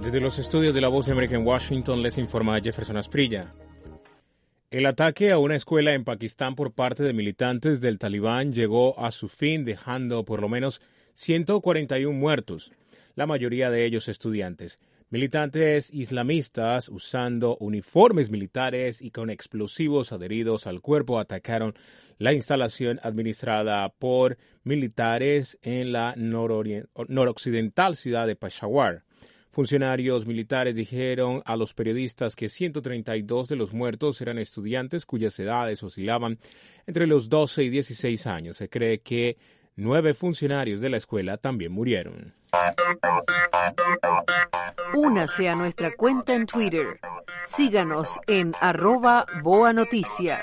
Desde los estudios de La Voz de América en Washington les informa Jefferson Asprilla. El ataque a una escuela en Pakistán por parte de militantes del Talibán llegó a su fin, dejando por lo menos 141 muertos, la mayoría de ellos estudiantes. Militantes islamistas usando uniformes militares y con explosivos adheridos al cuerpo atacaron la instalación administrada por militares en la noroccidental ciudad de Peshawar. Funcionarios militares dijeron a los periodistas que 132 de los muertos eran estudiantes cuyas edades oscilaban entre los 12 y 16 años. Se cree que 9 funcionarios de la escuela también murieron. Únase a nuestra cuenta en Twitter. Síganos en @BoaNoticias.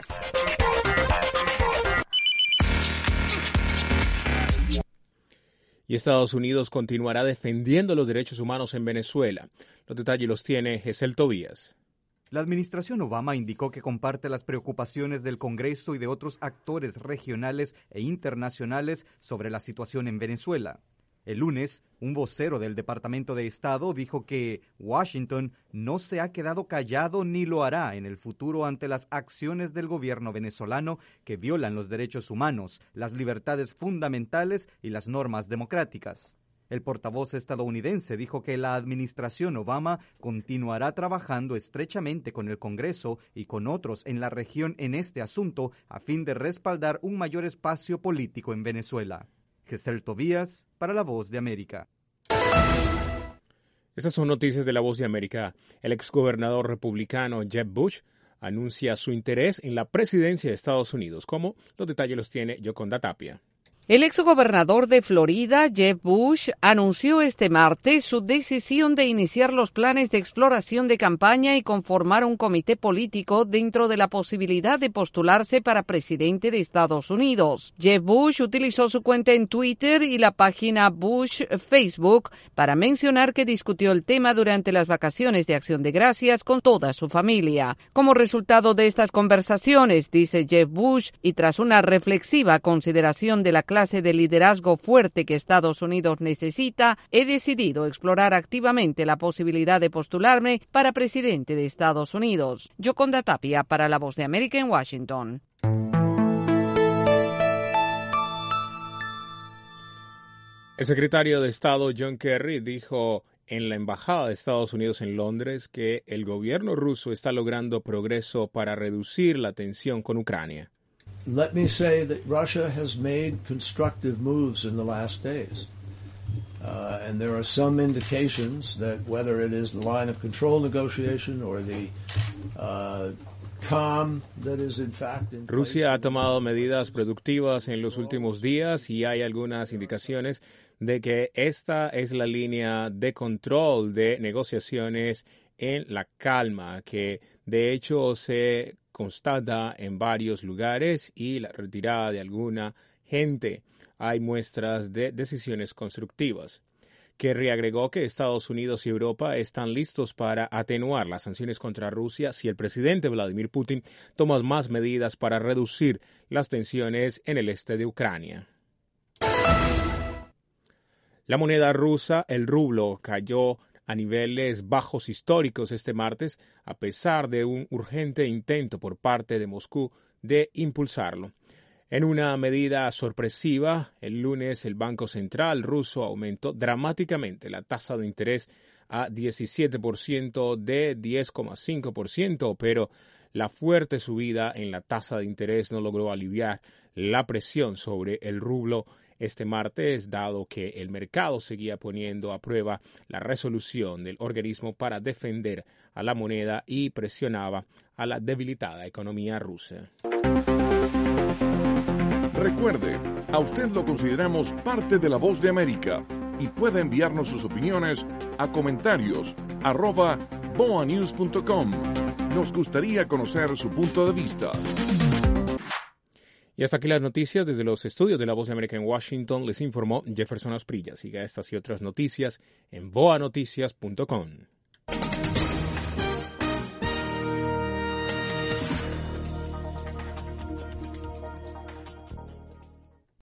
Y Estados Unidos continuará defendiendo los derechos humanos en Venezuela. Los detalles los tiene Gesell Tobías. La administración Obama indicó que comparte las preocupaciones del Congreso y de otros actores regionales e internacionales sobre la situación en Venezuela. El lunes, un vocero del Departamento de Estado dijo que Washington no se ha quedado callado ni lo hará en el futuro ante las acciones del gobierno venezolano que violan los derechos humanos, las libertades fundamentales y las normas democráticas. El portavoz estadounidense dijo que la administración Obama continuará trabajando estrechamente con el Congreso y con otros en la región en este asunto a fin de respaldar un mayor espacio político en Venezuela. Gesell Tobías, para La Voz de América. Estas son noticias de La Voz de América. El exgobernador republicano Jeb Bush anuncia su interés en la presidencia de Estados Unidos. ¿Cómo? Los detalles los tiene Yoconda Tapia. El exgobernador de Florida, Jeb Bush, anunció este martes su decisión de iniciar los planes de exploración de campaña y conformar un comité político dentro de la posibilidad de postularse para presidente de Estados Unidos. Jeb Bush utilizó su cuenta en Twitter y la página Bush Facebook para mencionar que discutió el tema durante las vacaciones de Acción de Gracias con toda su familia. Como resultado de estas conversaciones, dice Jeb Bush, y tras una reflexiva consideración de la clase de liderazgo fuerte que Estados Unidos necesita, he decidido explorar activamente la posibilidad de postularme para presidente de Estados Unidos. Yoconda Tapia para La Voz de América en Washington. El secretario de Estado John Kerry dijo en la Embajada de Estados Unidos en Londres que el gobierno ruso está logrando progreso para reducir la tensión con Ucrania. Let me say that Russia has made constructive moves in the last days. And there are some indications that whether it is the line of control negotiation or the calm that is in fact in place. Rusia ha tomado medidas productivas en los últimos días y hay algunas indicaciones de que esta es la línea de control de negociaciones en la calma, que de hecho se constata en varios lugares, y la retirada de alguna gente. Hay muestras de decisiones constructivas. Kerry agregó que Estados Unidos y Europa están listos para atenuar las sanciones contra Rusia si el presidente Vladimir Putin toma más medidas para reducir las tensiones en el este de Ucrania. La moneda rusa, el rublo, cayó a niveles bajos históricos este martes, a pesar de un urgente intento por parte de Moscú de impulsarlo. En una medida sorpresiva, el lunes el Banco Central ruso aumentó dramáticamente la tasa de interés a 17% de 10,5%, pero la fuerte subida en la tasa de interés no logró aliviar la presión sobre el rublo este martes, dado que el mercado seguía poniendo a prueba la resolución del organismo para defender a la moneda y presionaba a la debilitada economía rusa. Recuerde, a usted lo consideramos parte de La Voz de América y puede enviarnos sus opiniones a comentarios@boanews.com. Nos gustaría conocer su punto de vista. Y hasta aquí las noticias desde los estudios de La Voz de América en Washington. Les informó Jefferson Asprilla. Siga estas y otras noticias en boanoticias.com.